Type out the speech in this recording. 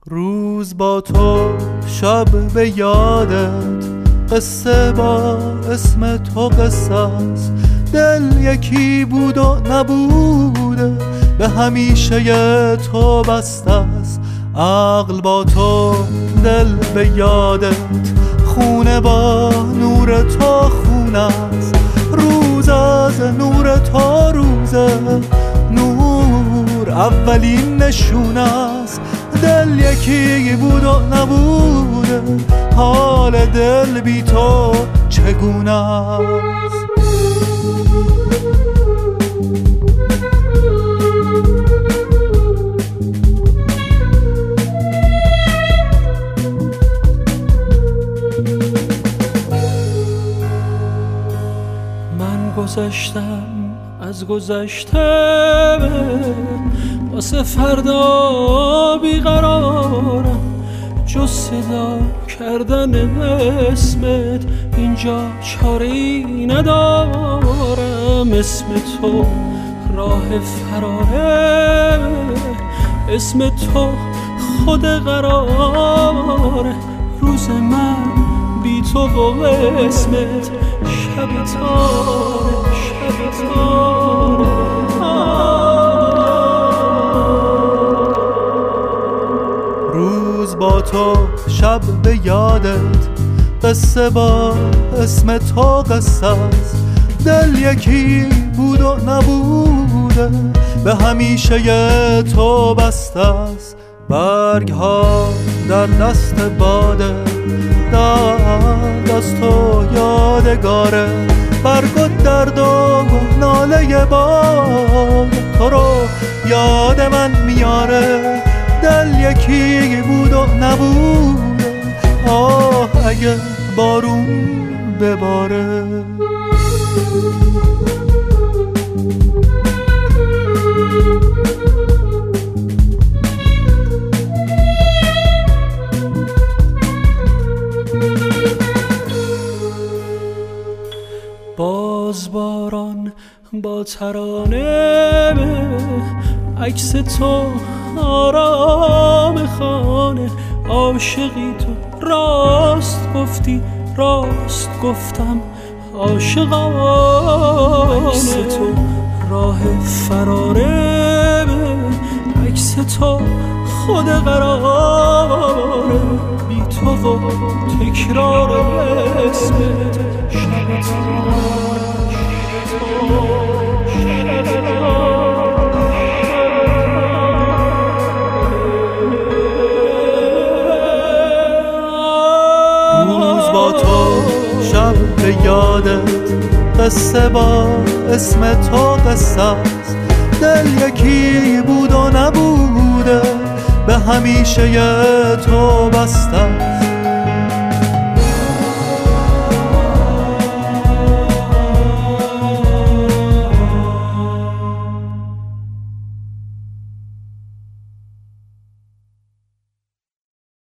روز با تو شب به یادت، قصه با اسم تو قصه است. دل یکی بود و نبوده، به همیشه تو بسته است. عقل با تو، دل به یادت، خونه با نور تو خونه است. روز از نور تو روزه، نور اولین نشونه است. دل یکی بود و نبوده، حال دل بی تو چگونه است؟ من گذشتم از گذشته، واسه فردا بیقرارم. جز صدا کردن اسمت اینجا چاره‌ای ندارم. اسم تو راه فراره، اسم تو خود قراره. روز من بی تو و اسمت شب تاره، شب تاره. روز با تو شب به یادت، قصه با اسم تو قصه است. دل یکی بود و نبوده، به همیشه تو بسته است. برگ ها در دست باده، دست تو یادگاره. برگ و درد و ناله باد تو رو یاد من میاره. دل یکی بود و نبوده، آه اگه بارون بباره. باز باران با ترانه، عکس تو آرام خانه. عاشقی تو راست گفتی، راست گفتم عاشقانه. عکس تو راه فراره، عکس تو خود قراره. بی تو و تکرار اسمت شب تاره، شب به یادت، قصه با اسم تو قصه است. دل یکی بود و نبوده، به همیشه تو بسته است.